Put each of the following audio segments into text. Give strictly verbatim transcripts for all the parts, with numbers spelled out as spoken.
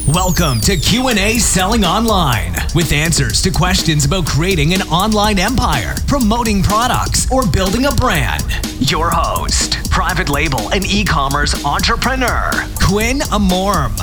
Welcome to Q and A Selling Online, with answers to questions about creating an online empire, promoting products, or building a brand. Your host, private label and e-commerce entrepreneur, Quinn Amorm.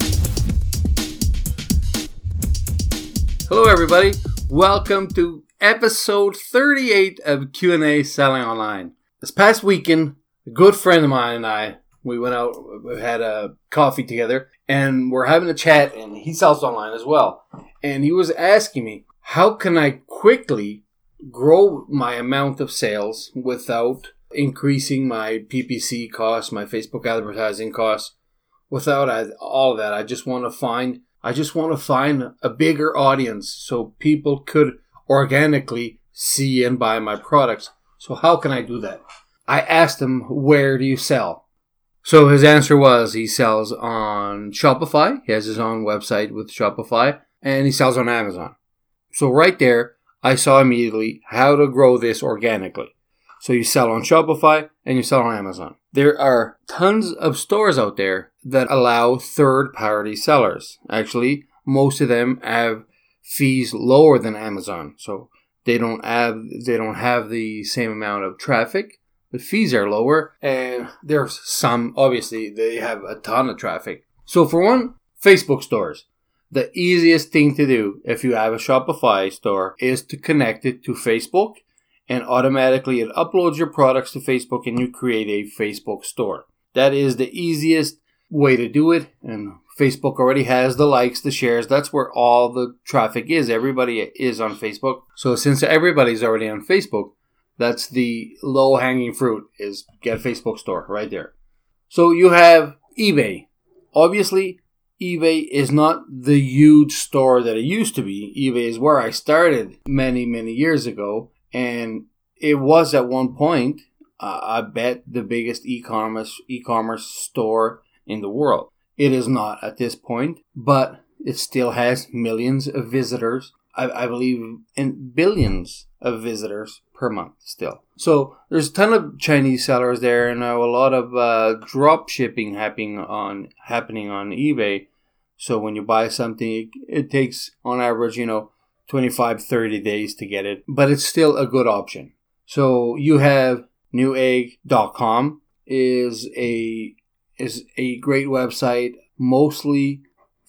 Hello everybody, welcome to episode thirty-eight of Q and A Selling Online. This past weekend, a good friend of mine and I, we went out, we had a coffee together, and we're having a chat, and he sells online as well. And he was asking me, how can I quickly grow my amount of sales without increasing my P P C costs, my Facebook advertising costs, without all of that? I just want to find, I just want to find a bigger audience so people could organically see and buy my products. So how can I do that? I asked him, where do you sell? So his answer was he sells on Shopify. He has his own website with Shopify, and he sells on Amazon. So right there, I saw immediately how to grow this organically. So you sell on Shopify and you sell on Amazon. There are tons of stores out there that allow third-party sellers. Actually, most of them have fees lower than Amazon. So they don't have they don't have the same amount of traffic. The fees are lower, and there's some, obviously, they have a ton of traffic. So for one, Facebook stores. The easiest thing to do if you have a Shopify store is to connect it to Facebook, and automatically it uploads your products to Facebook and you create a Facebook store. That is the easiest way to do it, and Facebook already has the likes, the shares. That's where all the traffic is. Everybody is on Facebook. So since everybody's already on Facebook, that's the low-hanging fruit, is get a Facebook store right there. So you have eBay. Obviously, eBay is not the huge store that it used to be. eBay is where I started many, many years ago. And it was at one point, uh, I bet, the biggest e-commerce e-commerce store in the world. It is not at this point, but it still has millions of visitors. I, I believe in billions of visitors per month still. So there's a ton of Chinese sellers there, and a lot of uh, drop shipping happening on happening on eBay. So when you buy something, it, it takes on average, you know, twenty-five, thirty days to get it, but it's still a good option. So you have Newegg dot com is a is a great website, mostly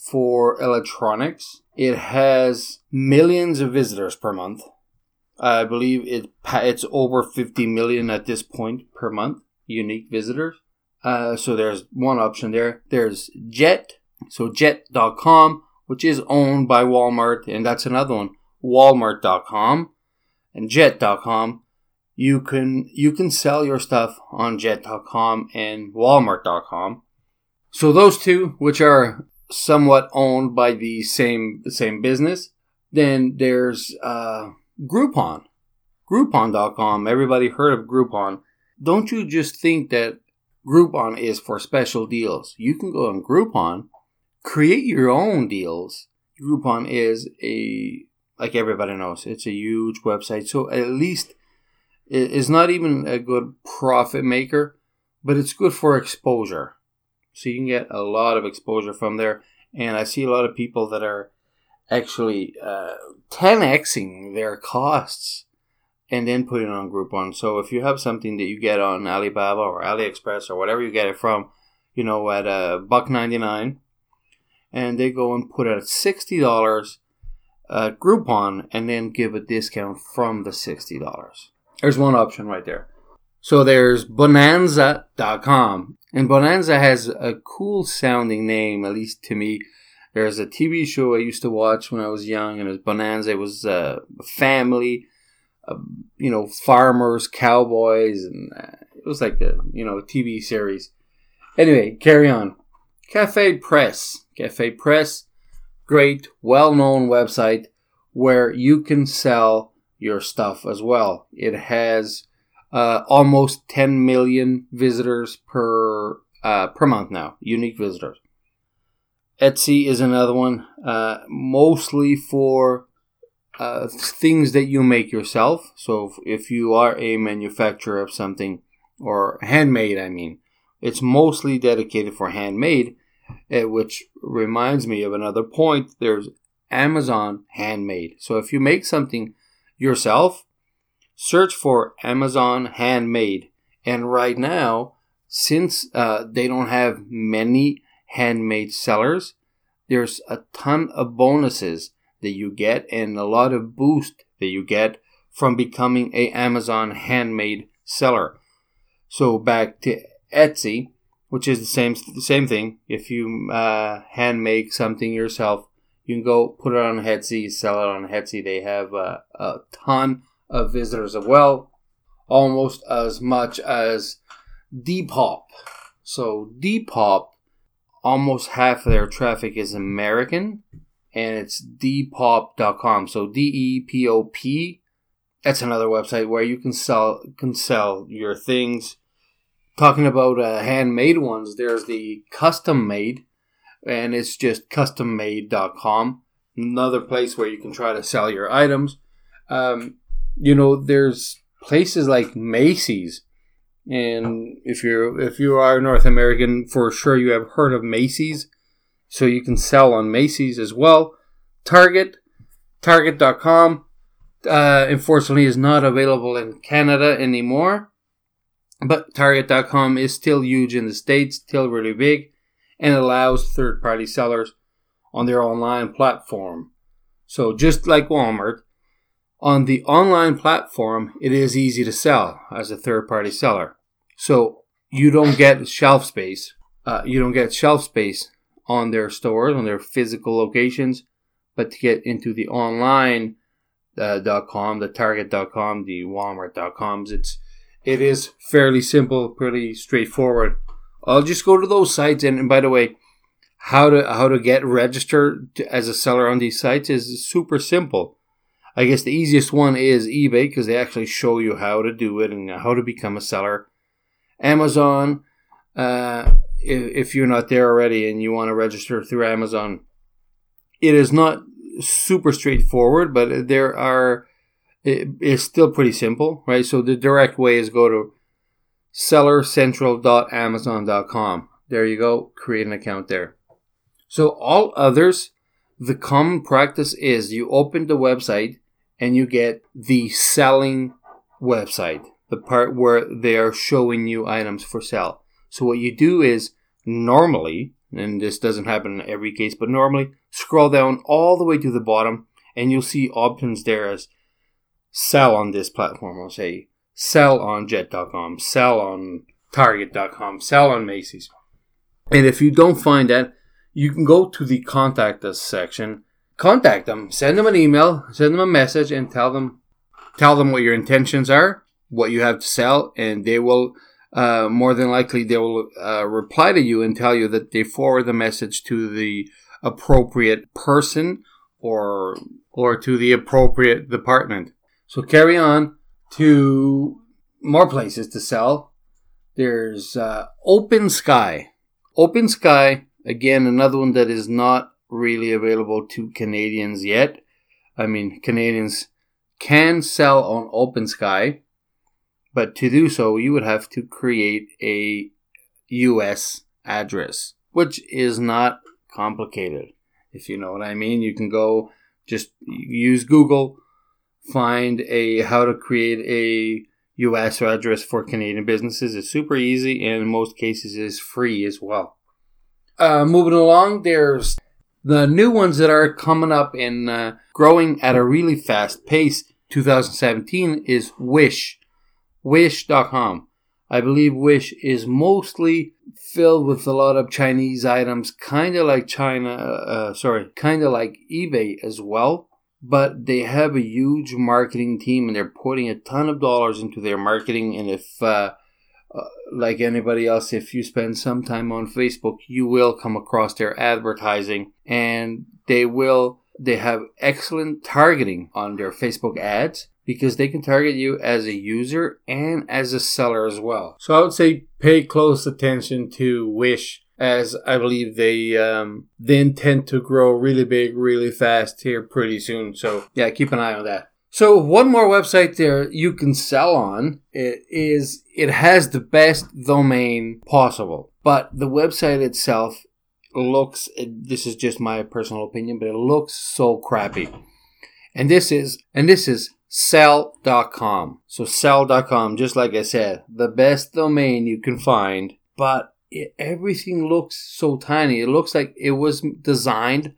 for electronics. It has millions of visitors per month. I believe it it's over fifty million at this point per month, unique visitors. Uh, so there's one option there. There's Jet, so Jet dot com, which is owned by Walmart, and that's another one, Walmart dot com and Jet dot com. You can you can sell your stuff on Jet dot com and Walmart dot com. So those two, which are somewhat owned by the same the same business. Then there's uh, Groupon, Groupon dot com. Everybody heard of Groupon. Don't you just think that Groupon is for special deals? You can go on Groupon, create your own deals. Groupon is a, like everybody knows, it's a huge website. So at least it's not even a good profit maker, but it's good for exposure. So you can get a lot of exposure from there. And I see a lot of people that are actually uh, ten Xing their costs and then put it on Groupon. So if you have something that you get on Alibaba or AliExpress or whatever you get it from, you know, at a buck ninety-nine, and they go and put it at sixty dollars at Groupon and then give a discount from the sixty dollars. There's one option right there. So there's Bonanza dot com. And Bonanza has a cool sounding name, at least to me. There's a T V show I used to watch when I was young, and it was Bonanza. It was uh, a family, uh, you know, farmers, cowboys, and uh, it was like a, you know, a T V series. Anyway, carry on. Cafe Press. Cafe Press, great, well-known website where you can sell your stuff as well. It has uh, almost ten million visitors per uh, per month now, unique visitors. Etsy is another one, uh, mostly for uh, things that you make yourself. So if, if you are a manufacturer of something, or handmade, I mean, it's mostly dedicated for handmade. uh, which reminds me of another point. There's Amazon Handmade. So if you make something yourself, search for Amazon Handmade. And right now, since uh, they don't have many handmade sellers, there's a ton of bonuses that you get and a lot of boost that you get from becoming a Amazon Handmade seller. So back to Etsy, which is the same the same thing. If you uh, hand make something yourself, you can go put it on Etsy, sell it on Etsy. They have uh, a ton of visitors as well, almost as much as Depop. So Depop, almost half of their traffic is American, and it's depop dot com. So D E P O P. That's another website where you can sell can sell your things. Talking about uh, handmade ones, there's the Custom Made, and it's just custom made dot com. Another place where you can try to sell your items. Um, you know, there's places like Macy's, and if you're if you are North American, for sure you have heard of Macy's, so you can sell on Macy's as well. Target, target dot com, uh, unfortunately is not available in Canada anymore. But Target dot com is still huge in the States, still really big, and allows third-party sellers on their online platform. So just like Walmart, on the online platform, it is easy to sell as a third-party seller. So you don't get shelf space. Uh, you don't get shelf space on their stores, on their physical locations, but to get into the online uh, .com, the Target dot com, the Walmart dot coms, it's It is fairly simple, pretty straightforward. I'll just go to those sites, and, and by the way, how to how to get registered to, as a seller on these sites is super simple. I guess the easiest one is eBay, because they actually show you how to do it and how to become a seller. Amazon, uh, if, if you're not there already and you want to register through Amazon, it is not super straightforward, but there are... It's still pretty simple, right? So the direct way is go to seller central dot amazon dot com. There you go. Create an account there. So all others, the common practice is you open the website and you get the selling website, the part where they are showing you items for sale. So what you do is normally, and this doesn't happen in every case, but normally scroll down all the way to the bottom and you'll see options there as sell on this platform. I'll say sell on jet dot com, sell on target dot com, sell on Macy's. And if you don't find that, you can go to the contact us section, contact them, send them an email, send them a message, and tell them tell them what your intentions are, what you have to sell, and they will uh, more than likely they will uh, reply to you and tell you that they forward the message to the appropriate person or or to the appropriate department. So carry on to more places to sell. There's uh, Open Sky. Open Sky, again, another one that is not really available to Canadians yet. I mean, Canadians can sell on Open Sky, but to do so, you would have to create a U S address, which is not complicated. If you know what I mean, you can go just use Google, find a how to create a U S address for Canadian businesses. It's super easy, and in most cases is free as well. Uh, moving along, there's the new ones that are coming up and uh, growing at a really fast pace. twenty seventeen is Wish, wish dot com. I believe Wish is mostly filled with a lot of Chinese items, kind of like China. Uh, sorry, kind of like eBay as well. But they have a huge marketing team, and they're putting a ton of dollars into their marketing. And if, uh, uh, like anybody else, if you spend some time on Facebook, you will come across their advertising, and they will. They have excellent targeting on their Facebook ads because they can target you as a user and as a seller as well. So I would say pay close attention to Wish, as I believe they um, they intend to grow really big, really fast here pretty soon. So yeah, keep an eye on that. So one more website there you can sell on. It is it has the best domain possible, but the website itself looks, this is just my personal opinion, but it looks so crappy. And this is, and this is sell dot com. So sell dot com, just like I said, the best domain you can find, but it, everything looks so tiny. It looks like it was designed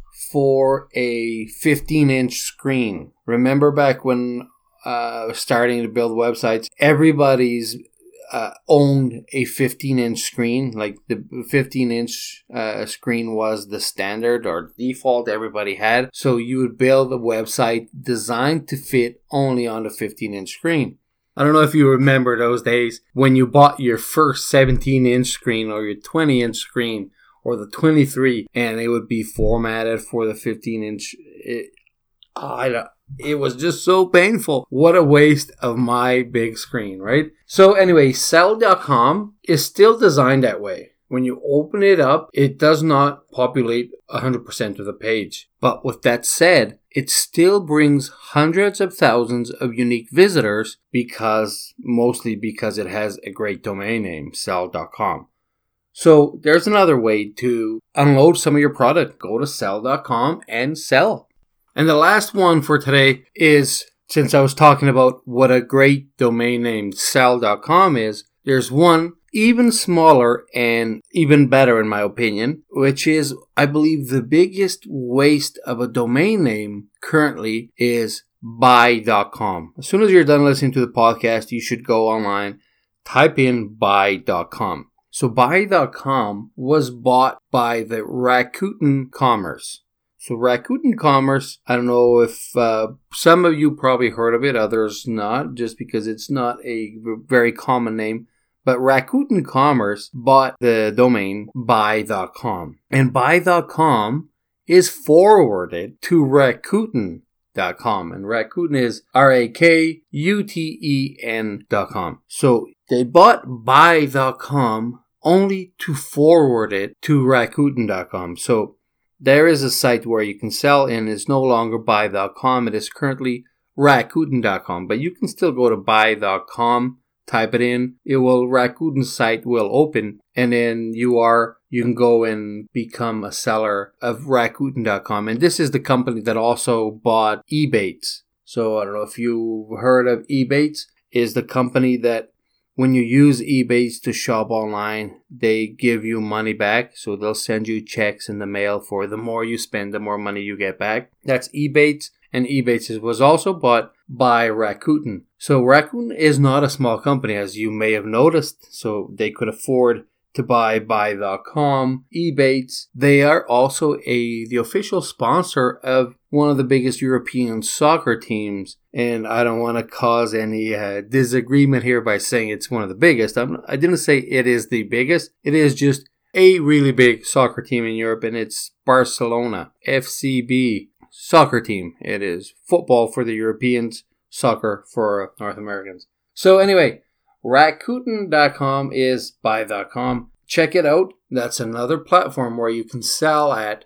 for a fifteen inch screen. Remember back when uh, starting to build websites, everybody's uh, owned a fifteen inch screen. Like the fifteen inch uh, screen was the standard or default everybody had. So you would build a website designed to fit only on the fifteen inch screen. I don't know if you remember those days when you bought your first seventeen inch screen or your twenty inch screen or the twenty-three, and it would be formatted for the fifteen inch. It, I, it was just so painful. What a waste of my big screen, right? So anyway, sell dot com is still designed that way. When you open it up, it does not populate one hundred percent of the page. But with that said, it still brings hundreds of thousands of unique visitors because, mostly because it has a great domain name, sell dot com. So there's another way to unload some of your product. Go to sell dot com and sell. And the last one for today is, since I was talking about what a great domain name sell dot com is, there's one even smaller and even better in my opinion, which is, I believe, the biggest waste of a domain name currently is buy dot com. As soon as you're done listening to the podcast, you should go online, type in buy dot com. So buy dot com was bought by the Rakuten Commerce. So Rakuten Commerce, I don't know if uh, some of you probably heard of it, others not, just because it's not a very common name. But Rakuten Commerce bought the domain buy dot com. And buy dot com is forwarded to Rakuten dot com. And Rakuten is R A K U T E N dot com. So they bought buy dot com only to forward it to Rakuten dot com. So there is a site where you can sell and it's no longer buy dot com. It is currently Rakuten dot com. But you can still go to buy dot com, type it in. It will, Rakuten's site will open, and then you are, you can go and become a seller of Rakuten dot com. And this is the company that also bought Ebates. So I don't know if you've heard of Ebates. Is the company that when you use Ebates to shop online, they give you money back. So they'll send you checks in the mail for the more you spend, the more money you get back. That's Ebates. And Ebates was also bought by Rakuten. So Rakuten is not a small company, as you may have noticed. So they could afford to buy buy dot com, Ebates. They are also a the official sponsor of one of the biggest European soccer teams. And I don't want to cause any uh, disagreement here by saying it's one of the biggest. I'm, I didn't say it is the biggest. It is just a really big soccer team in Europe, and it's Barcelona F C B soccer team. It is football for the Europeans, soccer for North Americans. So anyway, Rakuten dot com is buy dot com. Check it out. That's another platform where you can sell at.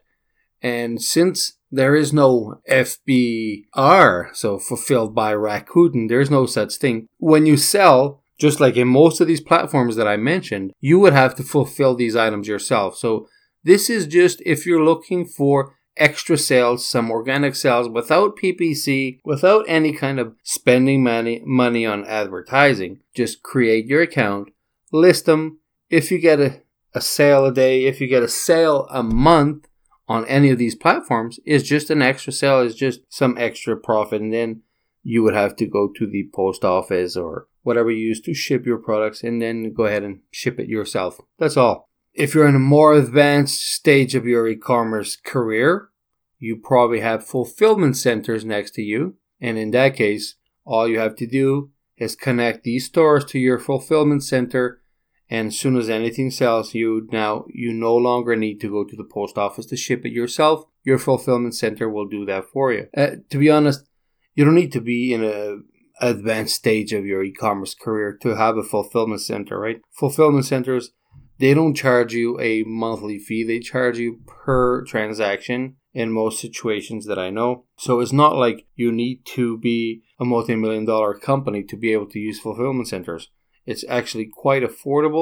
And since there is no F B R, so fulfilled by Rakuten, there's no such thing. When you sell, just like in most of these platforms that I mentioned, you would have to fulfill these items yourself. So this is just if you're looking for extra sales, some organic sales without P P C, without any kind of spending money money on advertising. Just create your account, list them. If you get a, a sale a day, if you get a sale a month on any of these platforms, it's just an extra sale, it's just some extra profit, and then you would have to go to the post office or whatever you use to ship your products and then go ahead and ship it yourself. That's all. If you're in a more advanced stage of your e-commerce career, you probably have fulfillment centers next to you. And in that case, all you have to do is connect these stores to your fulfillment center. And as soon as anything sells, you now you no longer need to go to the post office to ship it yourself. Your fulfillment center will do that for you. Uh, to be honest, you don't need to be in a advanced stage of your e-commerce career to have a fulfillment center, right? Fulfillment centers, they don't charge you a monthly fee. They charge you per transaction in most situations that I know. So it's not like you need to be a multi-million dollar company to be able to use fulfillment centers. It's actually quite affordable,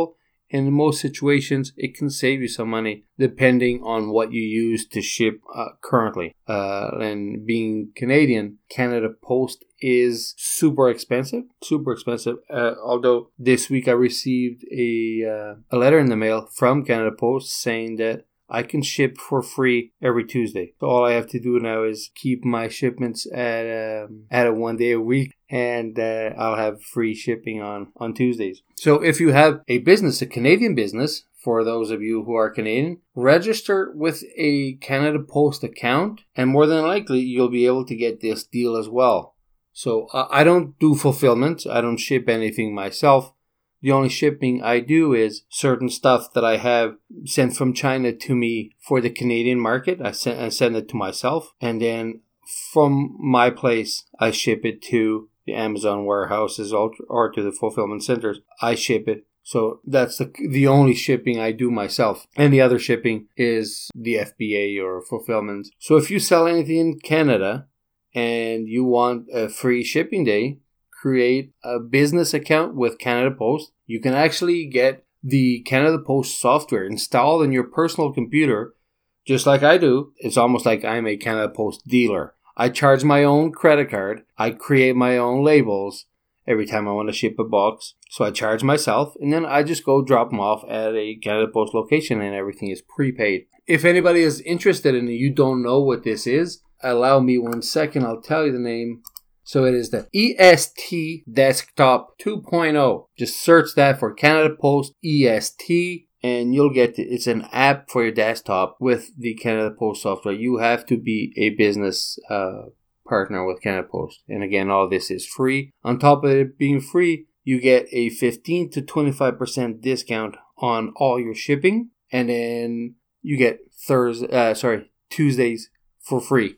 And in most situations, it can save you some money depending on what you use to ship uh, currently. Uh, and being Canadian, Canada Post is super expensive, super expensive. Uh, although this week I received a uh, a letter in the mail from Canada Post saying that I can ship for free every Tuesday. So all I have to do now is keep my shipments at um, at a one day a week, and uh, I'll have free shipping on, on Tuesdays. So if you have a business, a Canadian business, for those of you who are Canadian, register with a Canada Post account, and more than likely you'll be able to get this deal as well. So uh, I don't do fulfillment. I don't ship anything myself. The only shipping I do is certain stuff that I have sent from China to me for the Canadian market. I send, I send it to myself. And then from my place, I ship it to the Amazon warehouses or, or to the fulfillment centers. I ship it. So that's the the only shipping I do myself. And the other shipping is the F B A or fulfillment. So if you sell anything in Canada and you want a free shipping day, create a business account with Canada Post. You can actually get the Canada Post software installed in your personal computer, just like I do. It's almost like I'm a Canada Post dealer. I charge my own credit card. I create my own labels every time I want to ship a box. So I charge myself, and then I just go drop them off at a Canada Post location, and everything is prepaid. If anybody is interested in it, you don't know what this is, allow me one second. I'll tell you the name. So it is the E S T Desktop two point oh. Just search that for Canada Post E S T and you'll get it. It's an app for your desktop with the Canada Post software. You have to be a business uh, partner with Canada Post. And again, all this is free. On top of it being free, you get a fifteen to twenty-five percent discount on all your shipping. And then you get Thursday, uh, sorry, Tuesdays for free.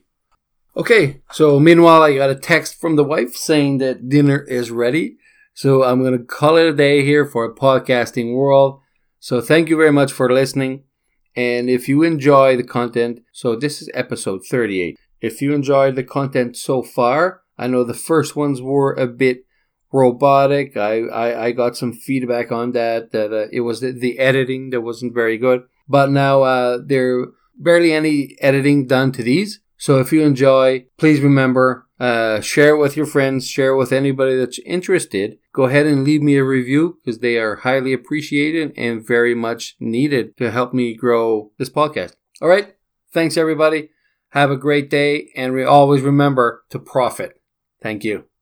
Okay, so meanwhile, I got a text from the wife saying that dinner is ready. So I'm going to call it a day here for Podcasting World. So thank you very much for listening. And if you enjoy the content, so this is episode thirty-eight. If you enjoyed the content so far, I know the first ones were a bit robotic. I, I, I got some feedback on that, that uh, it was the, the editing that wasn't very good. But now uh, there barely any editing done to these. So if you enjoy, please remember, uh, share it with your friends, share it with anybody that's interested. Go ahead and leave me a review because they are highly appreciated and very much needed to help me grow this podcast. All right. Thanks, everybody. Have a great day. And we always remember to profit. Thank you.